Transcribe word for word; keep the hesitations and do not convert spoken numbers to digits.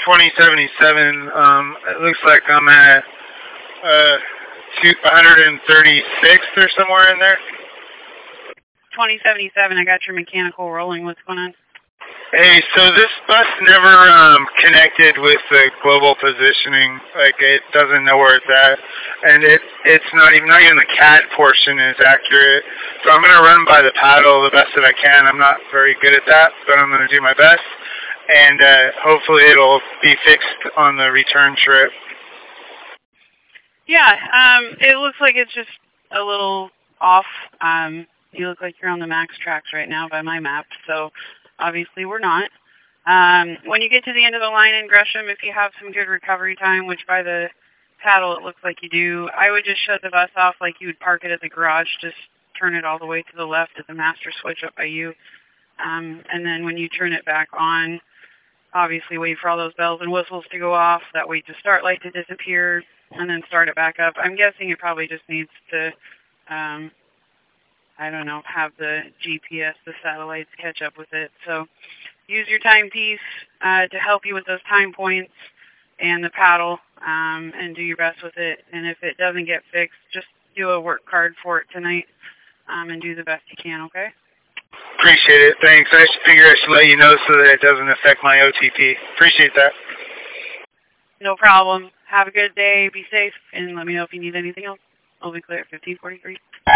twenty seventy-seven. Um, it looks like I'm at uh, one thirty-six or somewhere in there. twenty seventy-seven, I got your mechanical rolling. What's going on? Hey, so this bus never um, connected with the global positioning. Like, it doesn't know where it's at. And it it's not even, not even the C A D portion is accurate. So I'm going to run by the paddle the best that I can. I'm not very good at that, but I'm going to do my best. And uh, hopefully it'll be fixed on the return trip. Yeah, um, it looks like it's just a little off. Um, you look like you're on the max tracks right now by my map, so obviously we're not. Um, when you get to the end of the line in Gresham, if you have some good recovery time, which by the paddle it looks like you do, I would just shut the bus off like you would park it at the garage. Just turn it all the way to the left at the master switch up by you. Um, and then when you turn it back on, obviously wait for all those bells and whistles to go off. That way to start light to disappear, and then start it back up. I'm guessing it probably just needs to, um, I don't know, have the G P S, the satellites catch up with it. So use your timepiece uh, to help you with those time points and the paddle, um, and do your best with it. And if it doesn't get fixed, just do a work card for it tonight, um, and do the best you can, okay? Appreciate it. Thanks. I should figure I should let you know so that it doesn't affect my O T P. Appreciate that. No problem. Have a good day. Be safe, and let me know if you need anything else. I'll be clear at fifteen forty-three.